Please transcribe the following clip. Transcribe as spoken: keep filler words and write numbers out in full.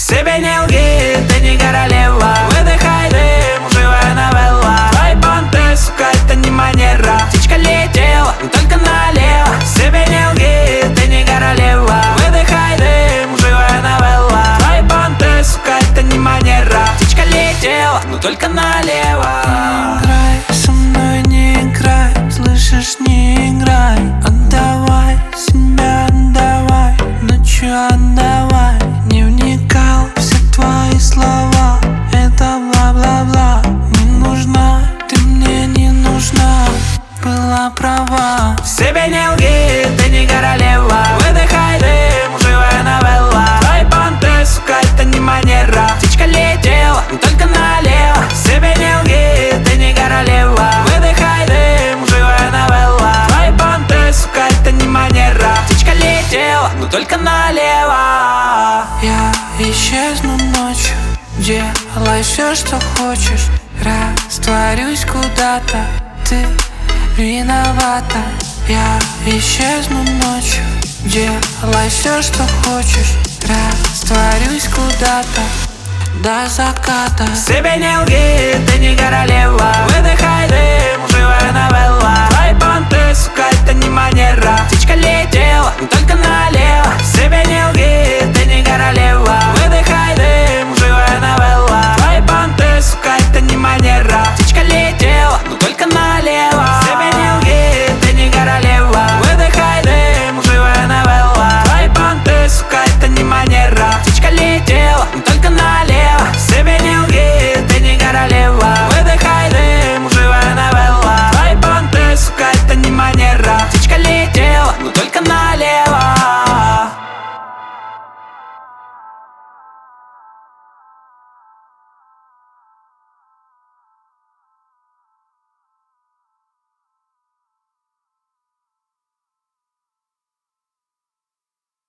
Себе не лги, ты не королева. Выдыхай дым, живая новелла. Твои понты, сука, это не манера. Птичка летела, но только налево. Себе не лги, ты не королева. Выдыхай дым, живая новелла. Твои понты, сука, это не манера. Птичка летела, но только налево. Не играй со мной, не играй, слышишь, не играй. Отдавай себя, отдавай, ночью отдавай. Не вникал в все твои слова, это бла-бла-бла. Не нужна, ты мне не нужна, была права. Себе не лги, ты не королева. Выдыхай дым, живая новелла. Твои понты, сука, это не манера. Птичка летела, но только налево. Себе не лги, ты не королева. Выдыхай дым, живая новелла. Твои понты, сука, это не манера. Птичка летела, но только налево. Я исчезну ночью, делай все, что хочешь. Растворюсь куда-то, ты виновата. Я исчезну ночью, делай все, что хочешь. Растворюсь куда-то до заката. Себе не лги, ты не королева. Выдыхай дым, живая новелла. Твои понты, сука, это не манера. Птичка летела, но только